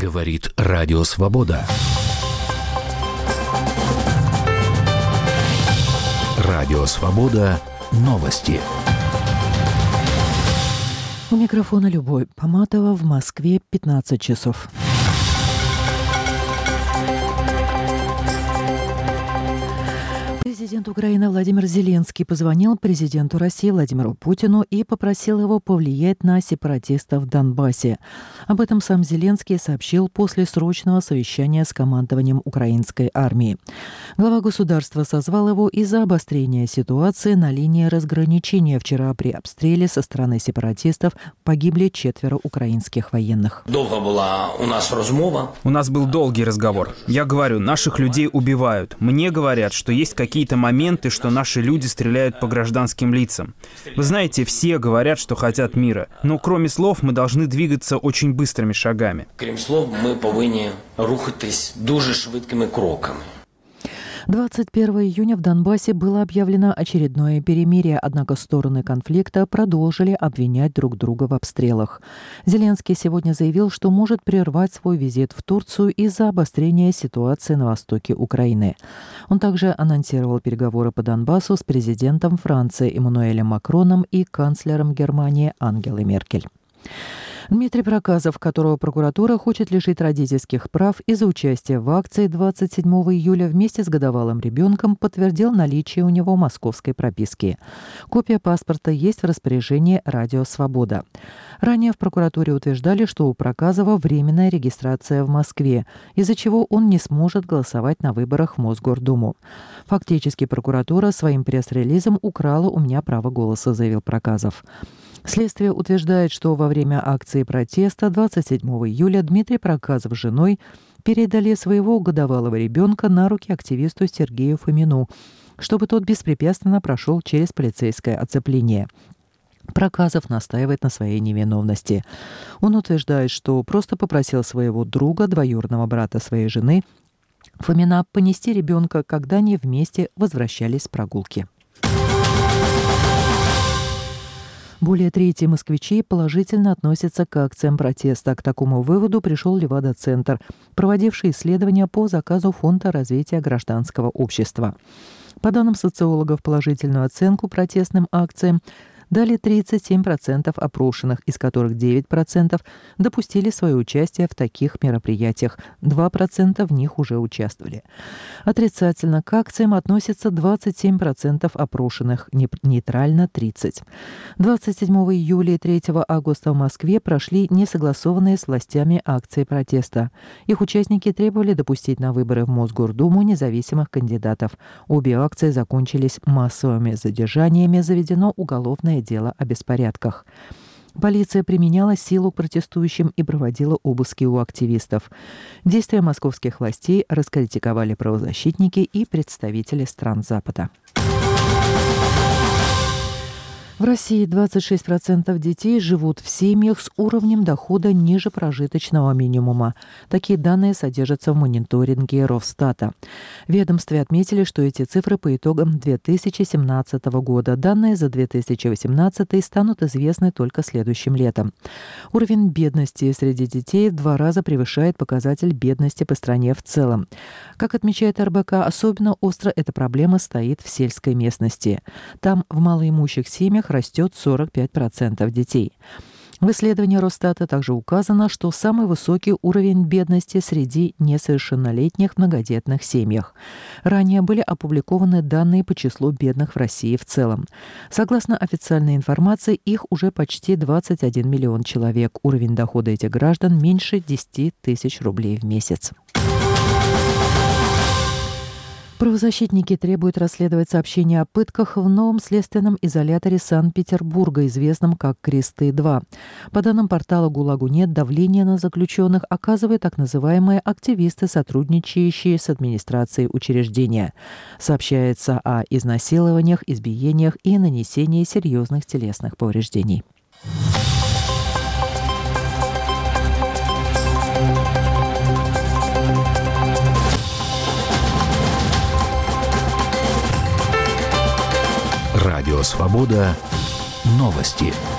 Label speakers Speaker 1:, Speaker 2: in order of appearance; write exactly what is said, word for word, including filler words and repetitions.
Speaker 1: Говорит Радио Свобода. Радио Свобода. Новости.
Speaker 2: У микрофона Любовь Поматова. В Москве пятнадцать часов. Президент Украины Владимир Зеленский позвонил президенту России Владимиру Путину и попросил его повлиять на сепаратистов в Донбассе. Об этом сам Зеленский сообщил после срочного совещания с командованием украинской армии. Глава государства созвал его из-за обострения ситуации на линии разграничения. Вчера при обстреле со стороны сепаратистов погибли четверо украинских военных.
Speaker 3: Долго была у нас размова.
Speaker 4: У нас был долгий разговор. Я говорю, наших людей убивают. Мне говорят, что есть какие-то моменты, что наши люди стреляют по гражданским лицам. Вы знаете, все говорят, что хотят мира. Но кроме слов мы должны двигаться очень быстрыми шагами.
Speaker 3: Крім слов, ми повинні рухатись дуже швидкими кроками.
Speaker 2: двадцать первого июня в Донбассе было объявлено очередное перемирие, однако стороны конфликта продолжили обвинять друг друга в обстрелах. Зеленский сегодня заявил, что может прервать свой визит в Турцию из-за обострения ситуации на востоке Украины. Он также анонсировал переговоры по Донбассу с президентом Франции Эммануэлем Макроном и канцлером Германии Ангелой Меркель. Дмитрий Проказов, которого прокуратура хочет лишить родительских прав из-за участия в акции двадцать седьмого июля вместе с годовалым ребенком, подтвердил наличие у него московской прописки. Копия паспорта есть в распоряжении «Радио Свобода». Ранее в прокуратуре утверждали, что у Проказова временная регистрация в Москве, из-за чего он не сможет голосовать на выборах в Мосгордуму. Фактически прокуратура своим пресс-релизом украла у меня право голоса, заявил Проказов. Следствие утверждает, что во время акции протеста двадцать седьмого июля Дмитрий Проказов с женой передали своего годовалого ребенка на руки активисту Сергею Фомину, чтобы тот беспрепятственно прошел через полицейское оцепление. Проказов настаивает на своей невиновности. Он утверждает, что просто попросил своего друга, двоюродного брата своей жены, Фомина, понести ребенка, когда они вместе возвращались с прогулки. Более трети москвичей положительно относятся к акциям протеста. К такому выводу пришел Левада-центр, проводивший исследования по заказу Фонда развития гражданского общества. По данным социологов, положительную оценку протестным акциям дали тридцать семь процентов опрошенных, из которых девять процентов допустили свое участие в таких мероприятиях. два процента в них уже участвовали. Отрицательно к акциям относятся двадцать семь процентов опрошенных, нейтрально тридцать процентов. двадцать седьмого июля и третьего августа в Москве прошли несогласованные с властями акции протеста. Их участники требовали допустить на выборы в Мосгордуму независимых кандидатов. Обе акции закончились массовыми задержаниями, заведено уголовное дело о беспорядках. Полиция применяла силу к протестующим и проводила обыски у активистов. Действия московских властей раскритиковали правозащитники и представители стран Запада. В России двадцать шесть процентов детей живут в семьях с уровнем дохода ниже прожиточного минимума. Такие данные содержатся в мониторинге Росстата. В ведомстве отметили, что эти цифры по итогам две тысячи семнадцатого года. Данные за две тысячи восемнадцатый станут известны только следующим летом. Уровень бедности среди детей в два раза превышает показатель бедности по стране в целом. Как отмечает эр бэ ка, особенно остро эта проблема стоит в сельской местности. Там в малоимущих семьях растет сорок пять процентов детей. В исследовании Росстата также указано, что самый высокий уровень бедности среди несовершеннолетних в многодетных семьях. Ранее были опубликованы данные по числу бедных в России в целом. Согласно официальной информации, их уже почти двадцать один миллион человек. Уровень дохода этих граждан меньше десять тысяч рублей в месяц. Правозащитники требуют расследовать сообщения о пытках в новом следственном изоляторе Санкт-Петербурга, известном как Кресты-два. По данным портала «ГУЛАГу нет», давление на заключенных оказывают так называемые активисты, сотрудничающие с администрацией учреждения. Сообщается о изнасилованиях, избиениях и нанесении серьезных телесных повреждений.
Speaker 1: Радио Свобода. Новости.